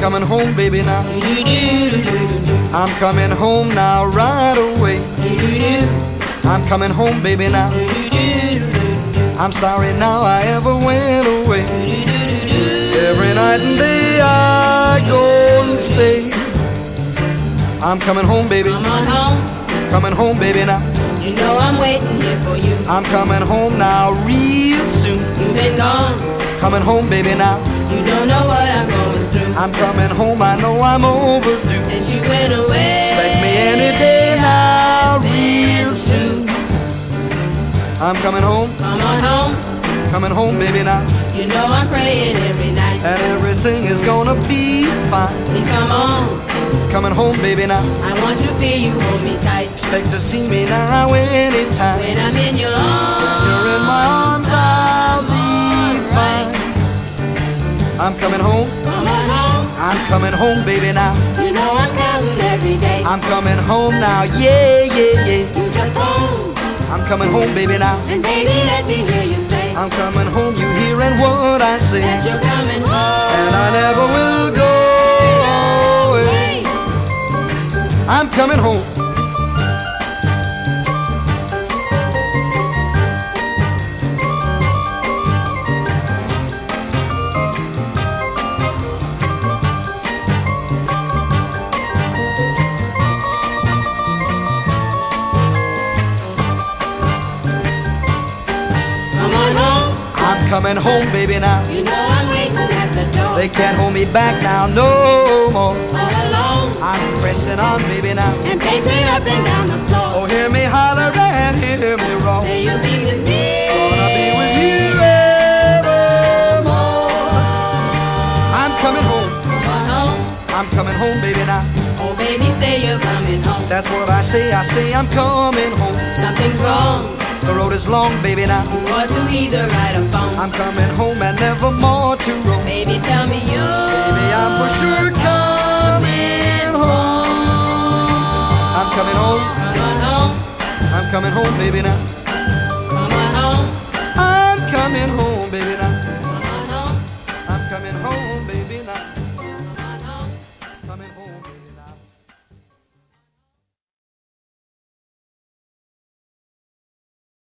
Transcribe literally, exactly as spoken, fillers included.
coming home, baby, now. I'm coming home now, right away. I'm coming home, baby, now. I'm sorry now I ever went away. Every night and day I go and stay. I'm coming home, baby. Come on home. Coming home, baby, now. You know I'm waiting here for you. I'm coming home now real soon. You've been gone. Coming home, baby, now. You don't know what I'm going through. I'm coming home, I know I'm overdue. Since you went away. Expect me any day now real soon. I'm coming home. Come on home. Coming home, baby, now. You know I'm praying every night. And everything is gonna be fine. Please come on. Coming home, baby, now. I want to feel you hold me tight. Expect to see me now anytime. When I'm in your arms. You're in my arms, I'll be fine. I'm coming home. Come on home. I'm coming home, baby, now. You know I'm counting every day. I'm coming home now, yeah, yeah, yeah. Use your phone. I'm coming home, baby, now. And baby, let me hear you say. I'm coming home, you hearing what I say. That you're coming home. And I never will go away. I'm coming home. I'm coming home, baby, now. You know I'm waiting at the door. They can't hold me back now, no more. All alone. I'm pressing on, baby, now. And pacing up and down the floor. Oh, hear me holler and hear me roar. Say you'll be with me. Gonna be with you evermore. I'm coming home. Come on home. I'm coming home, baby, now. Oh, baby, say you're coming home. That's what I say, I say I'm coming home. Something's wrong. The road is long, baby, now. You ought to either write or phone. I'm coming home and never more to roam. Baby, tell me you. Baby, I'm for sure coming home. I'm coming home. Come on home. I'm coming home, baby, now.